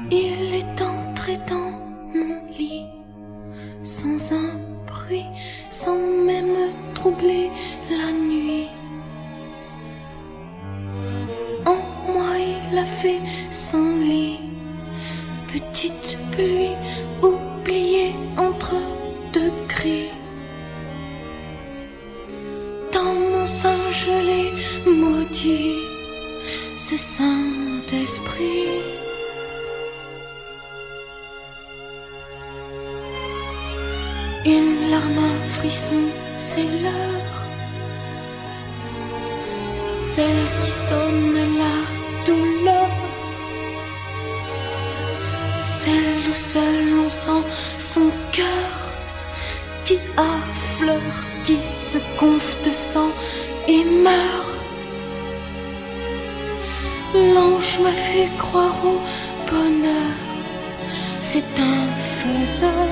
Il est entré dans mon lit, sans un bruit, sans même troubler la nuit. En moi il a fait son lit, petite pluie oubliée entre deux cris. Dans mon sein je l'ai maudit, ce Saint-Esprit. Une larme, un frisson, c'est l'heure, celle qui sonne la douleur, celle où seul on sent son cœur qui affleure, qui se gonfle de sang et meurt. L'ange m'a fait croire au bonheur, c'est un faiseur.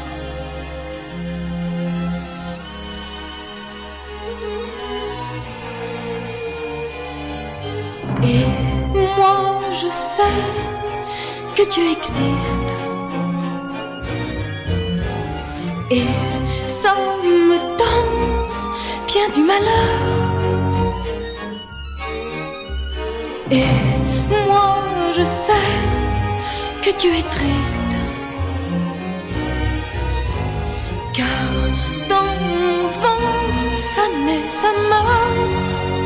Et moi je sais que Dieu existe, et ça me donne bien du malheur. Et moi je sais que Dieu est triste, car dans mon ventre ça naît, ça meurt.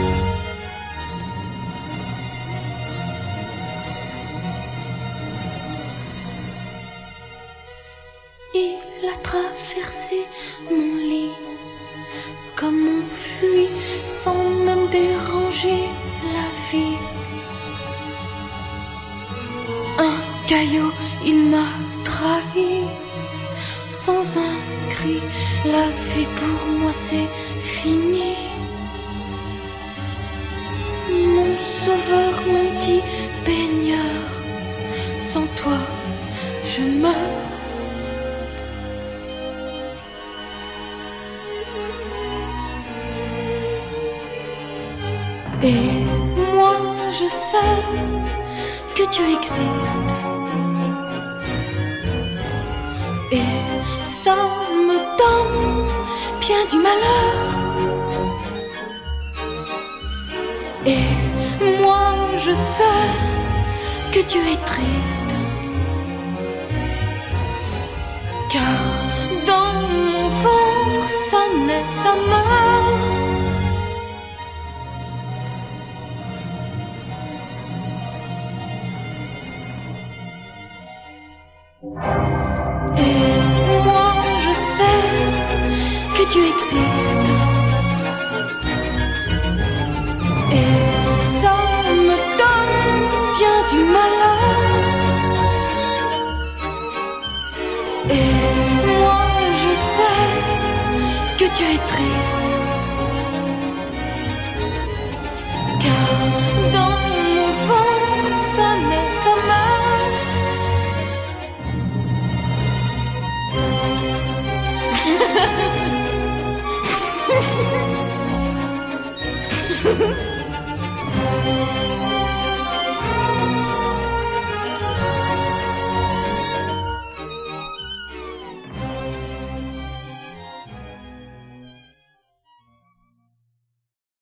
Il a traversé mon lit comme on fuit sans même déranger la vie. Un caillou, il m'a trahi sans un cri. La vie pour moi c'est fini. Mon sauveur, mon petit baigneur, sans toi je meurs. Et moi je sais que Dieu existe, et ça me donne bien du malheur. Et moi je sais que Dieu est triste, car dans mon ventre ça naît, ça meurt. Et moi je sais que Dieu existe, et ça me donne bien du malheur. Et moi je sais que Dieu est triste,